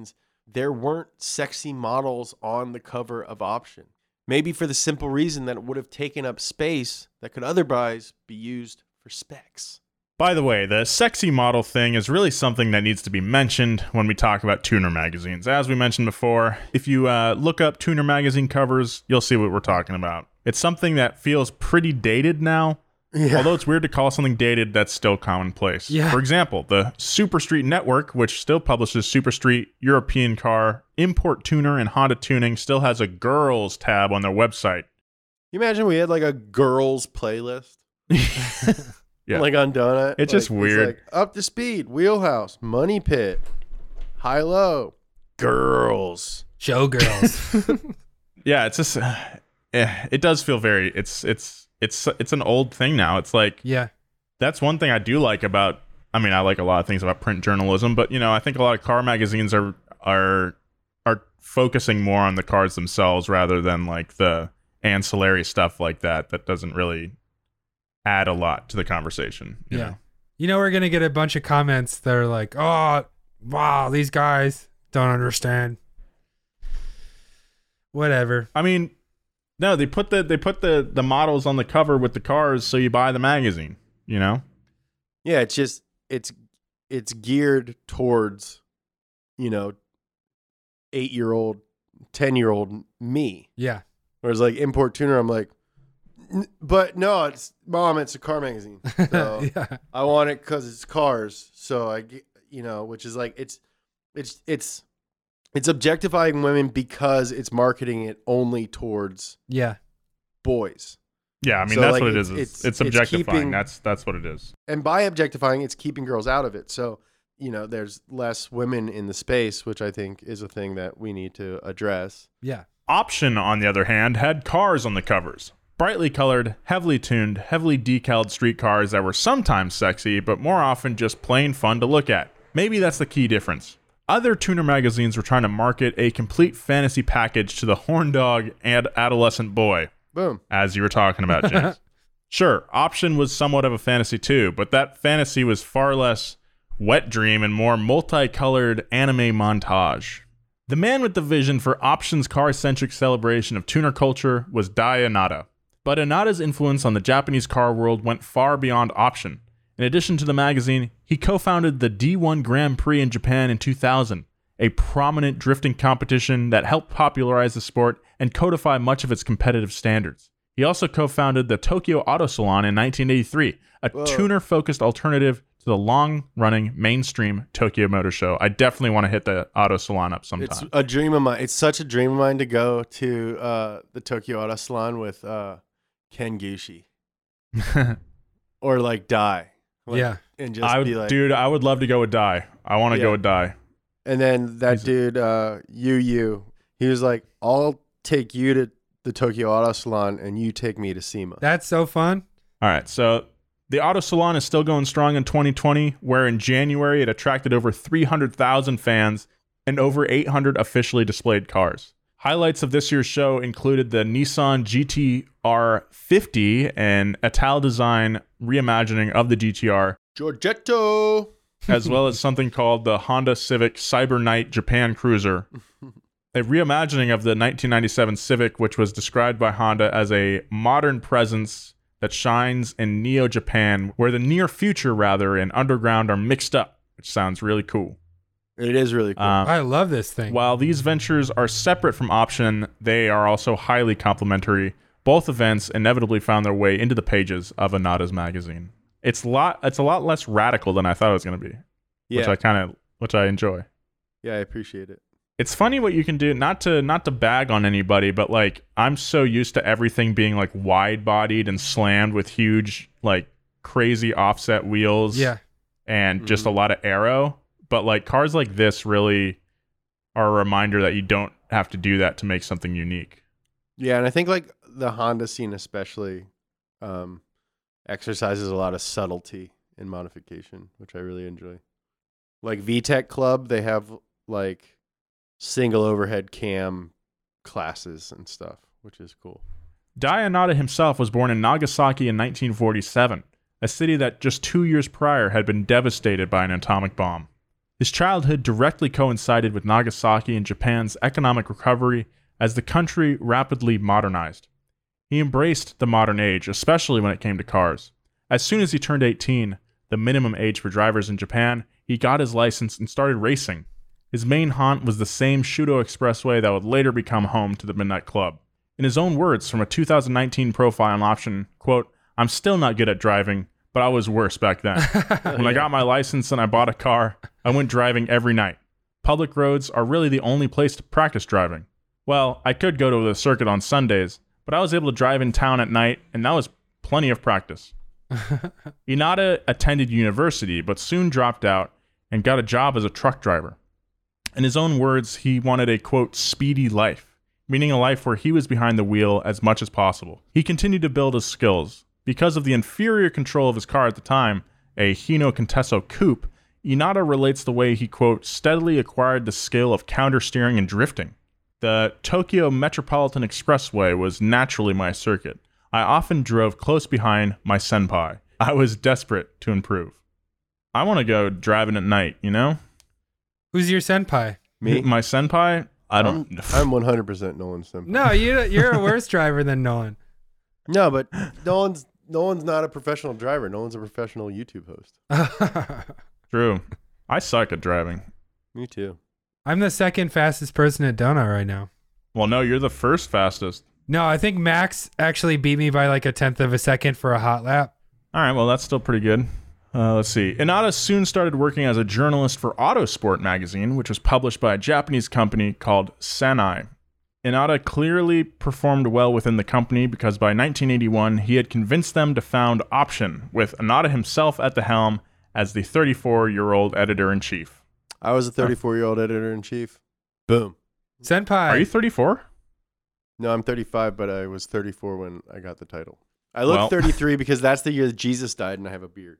there weren't sexy models on the cover of Option. Maybe for the simple reason that it would have taken up space that could otherwise be used for specs. By the way, the sexy model thing is really something that needs to be mentioned when we talk about tuner magazines. As we mentioned before, if you uh, look up tuner magazine covers, you'll see what we're talking about. It's something that feels pretty dated now. Yeah. Although it's weird to call something dated, that's still commonplace. Yeah. For example, the Super Street Network, which still publishes Super Street, European Car, Import Tuner, and Honda Tuning, still has a girls tab on their website. You imagine we had like a girls playlist? Yeah. Like on Donut? It's just like, weird. It's like Up to Speed, Wheelhouse, Money Pit, High Low, Girls. Showgirls. Yeah, it's just, uh, eh, it does feel very, it's, it's, It's it's an old thing now. It's like, yeah, that's one thing I do like about, I mean, I like a lot of things about print journalism, but, you know, I think a lot of car magazines are are are focusing more on the cars themselves rather than like the ancillary stuff like that that doesn't really add a lot to the conversation. You yeah. know? You know, we're going to get a bunch of comments that are like, oh, wow, these guys don't understand. Whatever. I mean, no, they put the they put the, the models on the cover with the cars so you buy the magazine, you know? Yeah, it's just it's it's geared towards, you know, eight-year-old, ten-year-old me. Yeah. Whereas like Import Tuner, I'm like, but no, it's mom, it's a car magazine. So yeah. I want it because it's cars. So I get, you know, which is like it's it's it's it's objectifying women because it's marketing it only towards yeah boys. Yeah, I mean so that's like what it it's, is. It's, It's, it's objectifying. It's keeping, that's that's what it is. And by objectifying, it's keeping girls out of it. So you know, there's less women in the space, which I think is a thing that we need to address. Yeah. Option, on the other hand, had cars on the covers. Brightly colored, heavily tuned, heavily decaled street cars that were sometimes sexy, but more often just plain fun to look at. Maybe that's the key difference. Other tuner magazines were trying to market a complete fantasy package to the horn dog and adolescent boy. Boom. As you were talking about, James. Sure, Option was somewhat of a fantasy too, but that fantasy was far less wet dream and more multicolored anime montage. The man with the vision for Option's car-centric celebration of tuner culture was Dai Inada. But Inada's influence on the Japanese car world went far beyond Option. In addition to the magazine, he co-founded the D one Grand Prix in Japan in two thousand, a prominent drifting competition that helped popularize the sport and codify much of its competitive standards. He also co-founded the Tokyo Auto Salon in nineteen eighty-three, a Whoa. tuner-focused alternative to the long-running mainstream Tokyo Motor Show. I definitely want to hit the Auto Salon up sometime. It's a dream of mine. It's such a dream of mine to go to uh, the Tokyo Auto Salon with uh, Ken Gucci. Or like Dai. Like, yeah. And just I would, be like, dude, I would love to go with Dai. I want to Yeah. go with Dai. and then that He's a- dude, uh, Yu Yu, he was like, I'll take you to the Tokyo Auto Salon and you take me to SEMA. That's so fun. All right, so the Auto Salon is still going strong in twenty twenty, where in January it attracted over three hundred thousand fans and over eight hundred officially displayed cars. Highlights of this year's show included the Nissan G T R fifty and Ital Design reimagining of the G T R, Giorgetto! as well as something called the Honda Civic Cyber Knight Japan Cruiser, a reimagining of the nineteen ninety-seven Civic, which was described by Honda as a modern presence that shines in Neo-Japan, where the near future, rather, and underground are mixed up, which sounds really cool. It is really cool. Um, I love this thing. While these ventures are separate from Option, they are also highly complementary. Both events inevitably found their way into the pages of Inada's magazine. It's a lot. It's a lot less radical than I thought it was going to be, which Yeah. I kind of, which I enjoy. Yeah, I appreciate it. It's funny what you can do. Not to not to bag on anybody, but like I'm so used to everything being like wide-bodied and slammed with huge, like crazy offset wheels. Yeah. and Mm-hmm. just a lot of aero. But like cars like this really are a reminder that you don't have to do that to make something unique. Yeah, and I think like the Honda scene especially um, exercises a lot of subtlety in modification, which I really enjoy. Like V TEC Club, they have like single overhead cam classes and stuff, which is cool. Dai Inada himself was born in Nagasaki in nineteen forty-seven, a city that just two years prior had been devastated by an atomic bomb. His childhood directly coincided with Nagasaki and Japan's economic recovery as the country rapidly modernized. He embraced the modern age, especially when it came to cars. As soon as he turned eighteen, the minimum age for drivers in Japan, he got his license and started racing. His main haunt was the same Shudo Expressway that would later become home to the Midnight Club. In his own words from a two thousand nineteen profile on Option, quote, "I'm still not good at driving, but I was worse back then. When I got my license and I bought a car, I went driving every night. Public roads are really the only place to practice driving. Well, I could go to the circuit on Sundays, but I was able to drive in town at night, and that was plenty of practice." Inada attended university, but soon dropped out and got a job as a truck driver. In his own words, he wanted a, quote, speedy life, meaning a life where he was behind the wheel as much as possible. He continued to build his skills. Because of the inferior control of his car at the time, a Hino Contesto Coupe, Inada relates the way he, quote, steadily acquired the skill of counter-steering and drifting. The Tokyo Metropolitan Expressway was naturally my circuit. I often drove close behind my senpai. I was desperate to improve. I want to go driving at night, you know? Who's your senpai? Me? My senpai? I don't... I'm, I'm one hundred percent Nolan's senpai. No, you, you're a worse driver than Nolan. No, but Nolan's, Nolan's not a professional driver. Nolan's a professional YouTube host. True. I suck at driving. Me too. I'm the second fastest person at Donut right now. Well, no, you're the first fastest. No, I think Max actually beat me by like a tenth of a second for a hot lap. All right, well, that's still pretty good. Uh, let's see. Inada soon started working as a journalist for Autosport magazine, which was published by a Japanese company called Sanai. Inada clearly performed well within the company because by nineteen eighty-one, he had convinced them to found Option, with Inada himself at the helm as the thirty-four-year-old editor-in-chief. I was a thirty-four-year-old editor-in-chief. Boom. Senpai. Are you thirty-four? No, I'm thirty-five, but I was thirty-four when I got the title. I look Well- thirty-three because that's the year that Jesus died and I have a beard.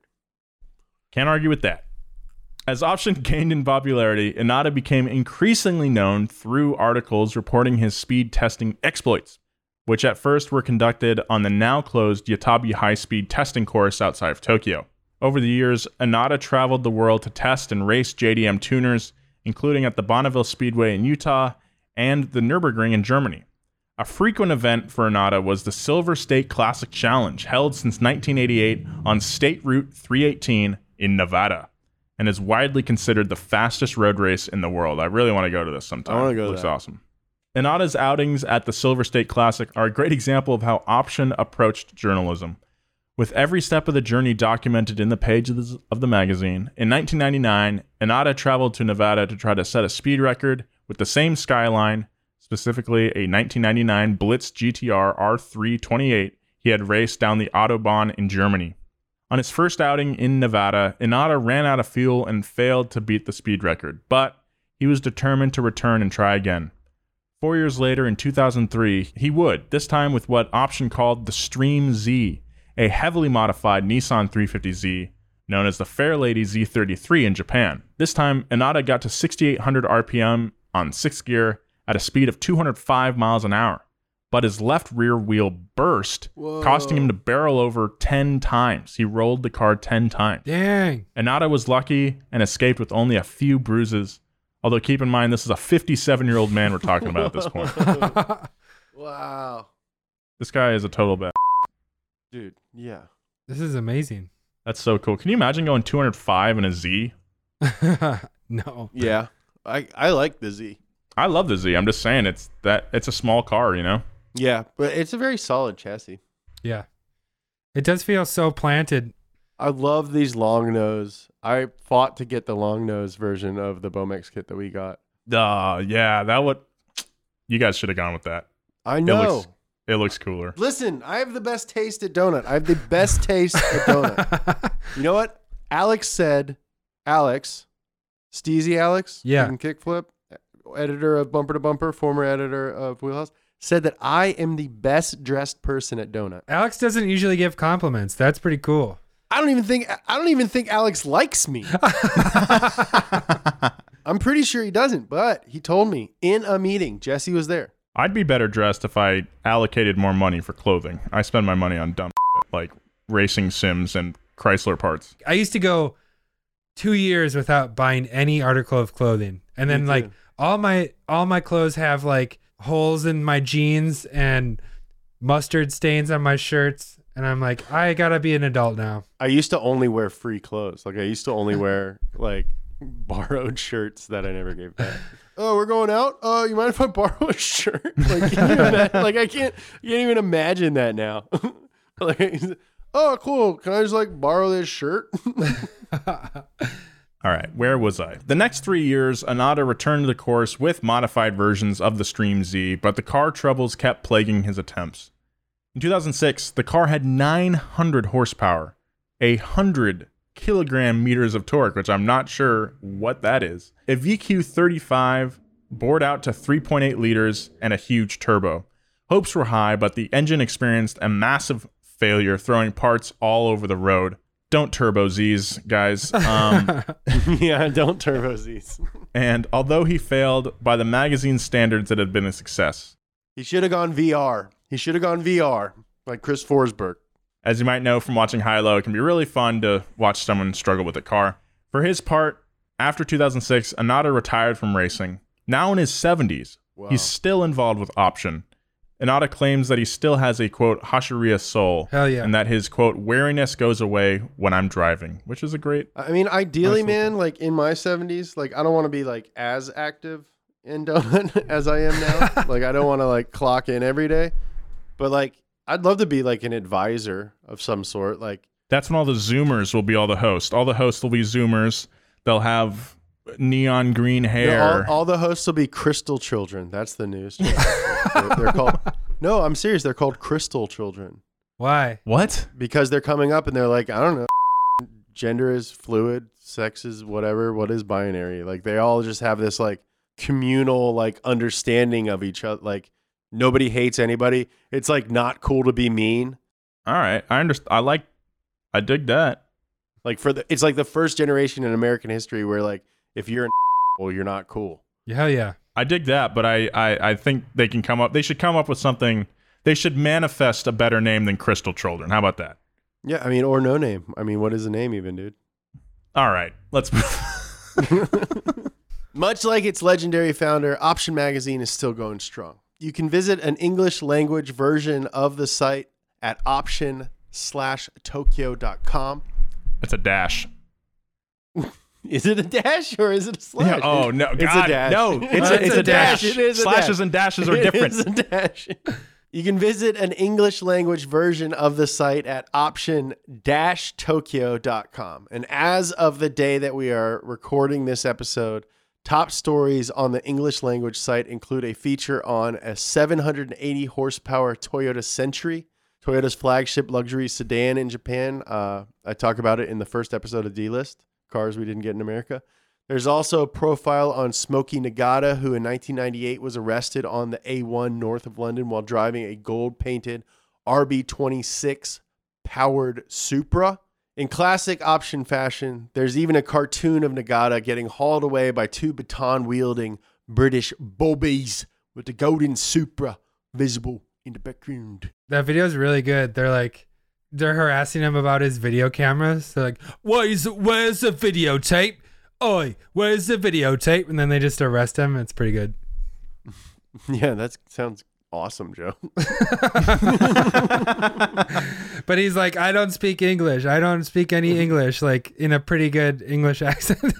Can't argue with that. As Option gained in popularity, Inada became increasingly known through articles reporting his speed testing exploits, which at first were conducted on the now closed Yatabi high-speed testing course outside of Tokyo. Over the years, Inada traveled the world to test and race J D M tuners, including at the Bonneville Speedway in Utah and the Nürburgring in Germany. A frequent event for Inada was the Silver State Classic Challenge, held since nineteen eighty-eight on State Route three eighteen in Nevada, and is widely considered the fastest road race in the world. I really want to go to this sometime. I want to go It looks to that. awesome. Inada's outings at the Silver State Classic are a great example of how Option approached journalism, with every step of the journey documented in the pages of the magazine. In nineteen ninety-nine, Inada traveled to Nevada to try to set a speed record with the same Skyline, specifically a nineteen ninety-nine Blitz G T R R three twenty-eight he had raced down the Autobahn in Germany. On his first outing in Nevada, Inada ran out of fuel and failed to beat the speed record, but he was determined to return and try again. Four years later, in two thousand three, he would, this time with what Option called the Stream Z, a heavily modified Nissan three fifty Z, known as the Fairlady Z thirty-three in Japan. This time, Inada got to sixty-eight hundred R P M on sixth gear at a speed of two hundred five miles an hour, but his left rear wheel burst, Whoa. costing him to barrel over ten times. He rolled the car ten times. Dang. Inada was lucky and escaped with only a few bruises, although keep in mind this is a fifty-seven-year-old man we're talking about at this point. Wow. This guy is a total bad. Dude, yeah. This is amazing. That's so cool. Can you imagine going two hundred five in a Z? No. Yeah. I, I like the Z. I love the Z. I'm just saying it's that it's a small car, you know? Yeah, but it's a very solid chassis. Yeah. It does feel so planted. I love these long nose. I fought to get the long nose version of the Bomex kit that we got. Uh, yeah, that would. You guys should have gone with that. I know. It looks, it looks cooler. Listen, I have the best taste at donut. I have the best taste at donut. You know what? Alex said, Alex, Steezy Alex, Yeah. from Kickflip, editor of Bumper to Bumper, former editor of Wheelhouse, said that I am the best dressed person at donut. Alex doesn't usually give compliments. That's pretty cool. I don't even think I don't even think Alex likes me. I'm pretty sure he doesn't, but he told me in a meeting. Jesse was there. I'd be better dressed if I allocated more money for clothing. I spend my money on dumb shit, like racing sims and Chrysler parts. I used to go two years without buying any article of clothing. And then like all my all my clothes have like holes in my jeans and mustard stains on my shirts. And I'm like, I gotta be an adult now. I used to only wear free clothes. Like I used to only wear like borrowed shirts that I never gave back. Oh, we're going out. Oh, uh, you mind if I borrow a shirt? Like, can you imagine? Like I can't. I can't even imagine that now. Like, oh, cool. Can I just like borrow this shirt? All right, where was I? The next three years, Anada returned to the course with modified versions of the Stream Z, but the car troubles kept plaguing his attempts. In two thousand six, the car had nine hundred horsepower, one hundred kilogram meters of torque, which I'm not sure what that is, a V Q thirty-five, bored out to three point eight liters, and a huge turbo. Hopes were high, but the engine experienced a massive failure, throwing parts all over the road. Don't turbo Z's, guys. Um, yeah, don't turbo Z's. And although he failed, by the magazine standards, it had been a success. He should have gone V R. He should have gone V R, like Chris Forsberg. As you might know from watching High-Low, it can be really fun to watch someone struggle with a car. For his part, after two thousand six, Anada retired from racing. Now in his seventies, wow. He's still involved with Option. Anada claims that he still has a, quote, Hashiria soul. Hell yeah. And that his, quote, wariness goes away when I'm driving, which is a great... I mean, ideally, nice man, like in my seventies, like I don't want to be like as active in Donut as I am now. Like I don't want to like clock in every day. But like, I'd love to be like an advisor of some sort. Like that's when all the Zoomers will be all the hosts. All the hosts will be Zoomers. They'll have neon green hair. No, all, all the hosts will be Crystal Children. That's the news. they're, they're called. No, I'm serious. They're called Crystal Children. Why? What? Because they're coming up and they're like, I don't know. Gender is fluid. Sex is whatever. What is binary? Like they all just have this like communal like understanding of each other. Like nobody hates anybody. It's like not cool to be mean. All right, I understand. I like. I dig that. Like for the, it's like the first generation in American history where like if you're an well, you're not cool. Hell yeah. I dig that, but I, I, I think they can come up. They should come up with something. They should manifest a better name than Crystal Children. How about that? Yeah, I mean, or no name. I mean, what is the name even, dude? All right, let's move. Much like its legendary founder, Option Magazine is still going strong. You can visit an English language version of the site at option slash tokyo dot com. It's a dash. Is it a dash or is it a slash? Yeah, oh, no. It's God, a dash. No, it's, a, it's a dash. It is a Slashes dash. and dashes are different. It is a dash. You can visit an English language version of the site at option dash tokyo dot com. And as of the day that we are recording this episode, top stories on the English language site include a feature on a seven hundred eighty horsepower Toyota Century, Toyota's flagship luxury sedan in Japan. Uh, I talk about it in the first episode of D-List. Cars we didn't get in America. There's also a profile on Smokey Nagata, who in nineteen ninety-eight was arrested on the A one north of London while driving a gold-painted R B twenty-six powered Supra. In classic Option fashion, there's even a cartoon of Nagata getting hauled away by two baton-wielding British bobbies with the golden Supra visible in the background. That video is really good. They're like, they're harassing him about his video cameras. They're like, where's, where's the videotape? Oi, where's the videotape? And then they just arrest him. It's pretty good. Yeah, that sounds awesome, Joe. But he's like, I don't speak English. I don't speak any English, like in a pretty good English accent.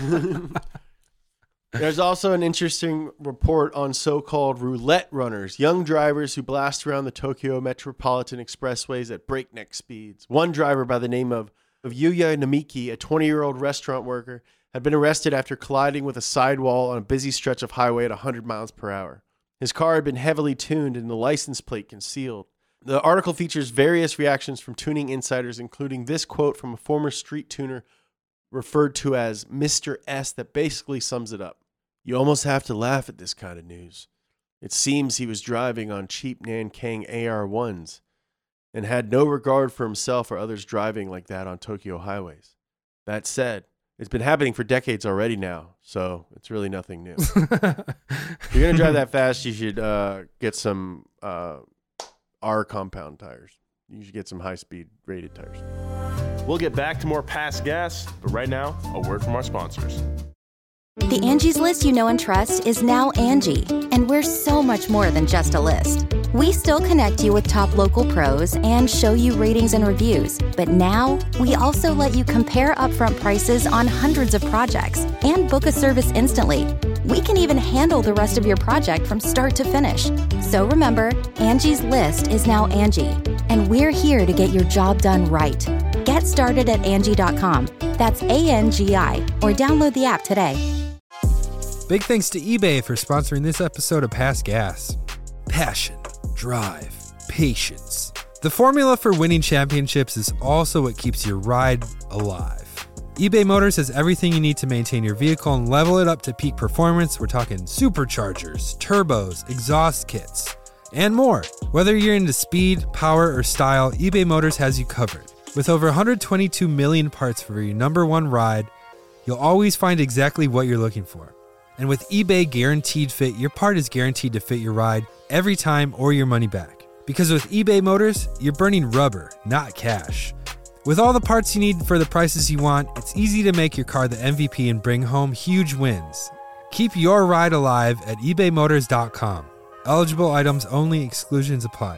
There's also an interesting report on so-called roulette runners, young drivers who blast around the Tokyo Metropolitan Expressways at breakneck speeds. One driver by the name of, of Yuya Namiki, a twenty-year-old restaurant worker, had been arrested after colliding with a sidewall on a busy stretch of highway at one hundred miles per hour. His car had been heavily tuned and the license plate concealed. The article features various reactions from tuning insiders, including this quote from a former street tuner referred to as Mister S that basically sums it up. You almost have to laugh at this kind of news. It seems he was driving on cheap Nankang A R ones and had no regard for himself or others driving like that on Tokyo highways. That said, it's been happening for decades already now, so it's really nothing new. If you're going to drive that fast, you should uh, get some uh, R compound tires. You should get some high-speed rated tires. We'll get back to more Past Gas, but right now, a word from our sponsors. The Angie's List you know and trust is now Angie, and we're so much more than just a list. We still connect you with top local pros and show you ratings and reviews, but now we also let you compare upfront prices on hundreds of projects and book a service instantly. We can even handle the rest of your project from start to finish. So remember, Angie's List is now Angie, and we're here to get your job done right. Get started at Angie dot com. That's A N G I, or download the app today. Big thanks to eBay for sponsoring this episode of Past Gas. Passion, drive, patience. The formula for winning championships is also what keeps your ride alive. eBay Motors has everything you need to maintain your vehicle and level it up to peak performance. We're talking superchargers, turbos, exhaust kits, and more. Whether you're into speed, power, or style, eBay Motors has you covered. With over one hundred twenty-two million parts for your number one ride, you'll always find exactly what you're looking for. And with eBay Guaranteed Fit, your part is guaranteed to fit your ride every time or your money back. Because with eBay Motors, you're burning rubber, not cash. With all the parts you need for the prices you want, it's easy to make your car the M V P and bring home huge wins. Keep your ride alive at ebay motors dot com. Eligible items only, exclusions apply.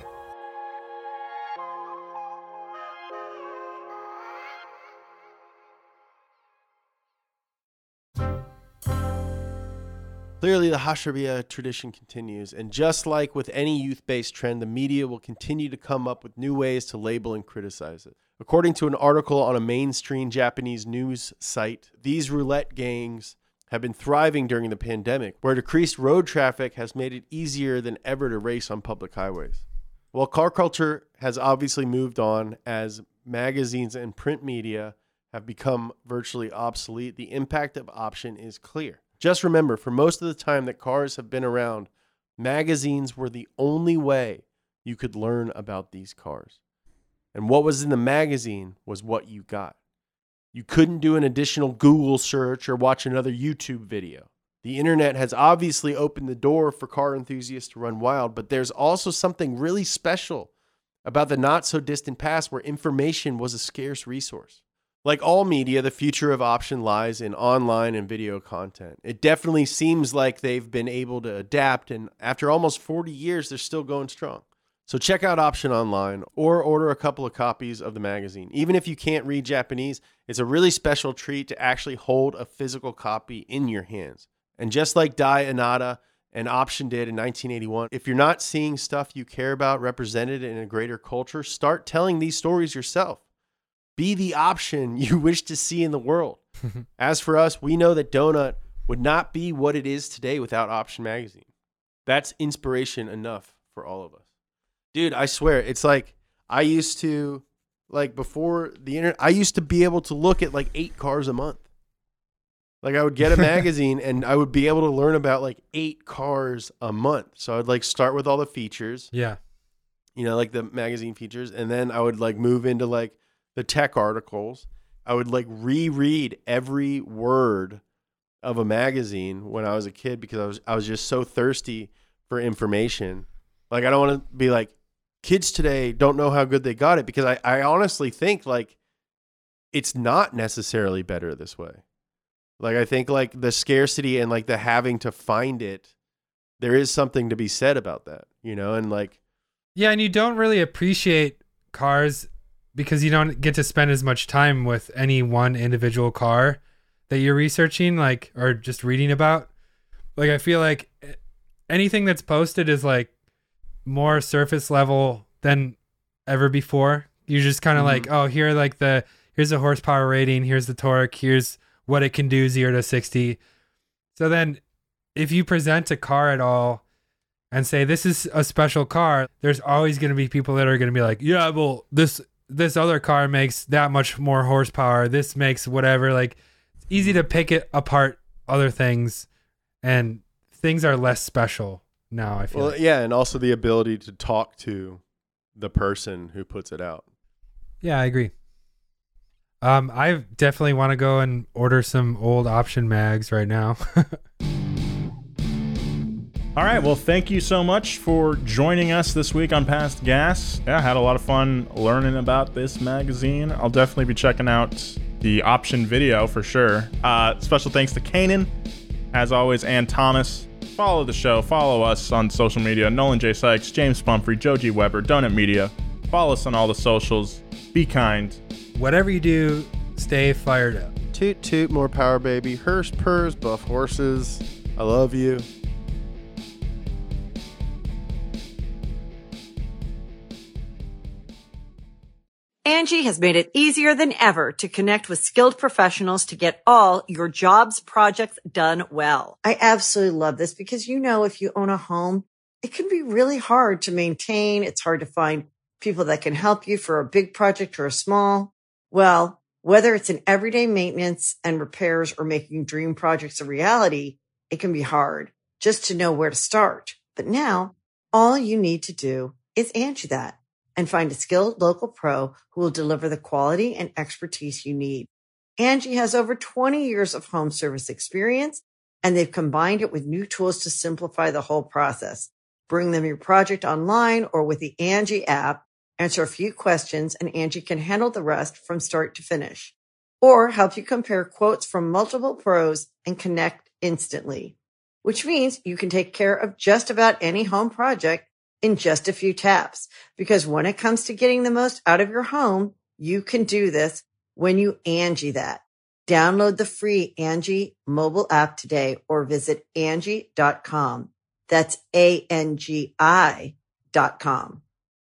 Clearly, the Hashabia tradition continues, and just like with any youth-based trend, the media will continue to come up with new ways to label and criticize it. According to an article on a mainstream Japanese news site, these roulette gangs have been thriving during the pandemic, where decreased road traffic has made it easier than ever to race on public highways. While car culture has obviously moved on as magazines and print media have become virtually obsolete, the impact of option is clear. Just remember, for most of the time that cars have been around, magazines were the only way you could learn about these cars. And what was in the magazine was what you got. You couldn't do an additional Google search or watch another YouTube video. The internet has obviously opened the door for car enthusiasts to run wild, but there's also something really special about the not so distant past where information was a scarce resource. Like all media, the future of option lies in online and video content. It definitely seems like they've been able to adapt, and after almost forty years, they're still going strong. So check out Option online or order a couple of copies of the magazine. Even if you can't read Japanese, it's a really special treat to actually hold a physical copy in your hands. And just like Dai Inada and Option did in nineteen eighty-one, if you're not seeing stuff you care about represented in a greater culture, start telling these stories yourself. Be the option you wish to see in the world. As for us, we know that Donut would not be what it is today without Option magazine. That's inspiration enough for all of us. Dude, I swear, it's like I used to, like before the internet, I used to be able to look at like eight cars a month. Like I would get a magazine and I would be able to learn about like eight cars a month. So I'd like start with all the features. Yeah. You know, like the magazine features. And then I would like move into like the tech articles. I would like reread every word of a magazine when I was a kid because I was I was just so thirsty for information. Like I don't want to be like, kids today don't know how good they got it, because I, I honestly think like it's not necessarily better this way. Like I think like the scarcity and like the having to find it, there is something to be said about that, you know, and like yeah, and you don't really appreciate cars because you don't get to spend as much time with any one individual car that you're researching, like, or just reading about. Like, I feel like anything that's posted is like more surface level than ever before. You're just kind of mm-hmm. like, oh, here, like the, here's the horsepower rating. Here's the torque. Here's what it can do zero to sixty. So then if you present a car at all and say, this is a special car, there's always going to be people that are going to be like, yeah, well, this, this other car makes that much more horsepower. This makes whatever. Like, it's easy to pick it apart other things, and things are less special now, I feel well, like. Yeah, and also the ability to talk to the person who puts it out. Yeah, I agree. Um, I definitely want to go and order some old Option mags right now. All right, well, thank you so much for joining us this week on Past Gas. Yeah, I had a lot of fun learning about this magazine. I'll definitely be checking out the option video for sure. Uh, special thanks to Kanan, as always, and Thomas. Follow the show. Follow us on social media. Nolan J. Sykes, James Pumphrey, Joe G. Weber, Donut Media. Follow us on all the socials. Be kind. Whatever you do, stay fired up. Toot toot, more power, baby. Hearse purrs, buff horses. I love you. Angie has made it easier than ever to connect with skilled professionals to get all your jobs projects done well. I absolutely love this because, you know, if you own a home, it can be really hard to maintain. It's hard to find people that can help you for a big project or a small. Well, whether it's in everyday maintenance and repairs or making dream projects a reality, it can be hard just to know where to start. But now all you need to do is Angie that and find a skilled local pro who will deliver the quality and expertise you need. Angie has over twenty years of home service experience, and they've combined it with new tools to simplify the whole process. Bring them your project online or with the Angie app, answer a few questions, and Angie can handle the rest from start to finish. Or help you compare quotes from multiple pros and connect instantly, which means you can take care of just about any home project in just a few taps. Because when it comes to getting the most out of your home, you can do this when you Angie that. Download the free Angie mobile app today or visit Angie dot com. That's A N G I dot com.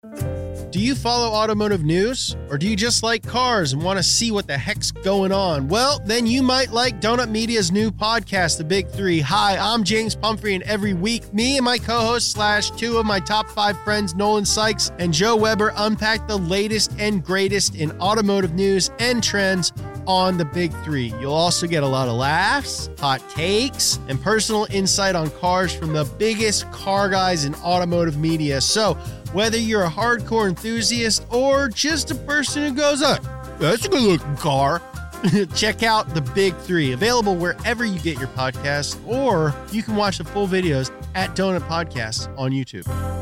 Do you follow automotive news? Or do you just like cars and want to see what the heck's going on? Well, then you might like Donut Media's new podcast, The Big Three. Hi, I'm James Pumphrey, and every week, me and my co-host slash two of my top five friends, Nolan Sykes and Joe Weber, unpack the latest and greatest in automotive news and trends on The Big Three. You'll also get a lot of laughs, hot takes, and personal insight on cars from the biggest car guys in automotive media. So whether you're a hardcore enthusiast or just a person who goes, oh, that's a good looking car, check out The Big Three, available wherever you get your podcasts, or you can watch the full videos at Donut Podcasts on YouTube.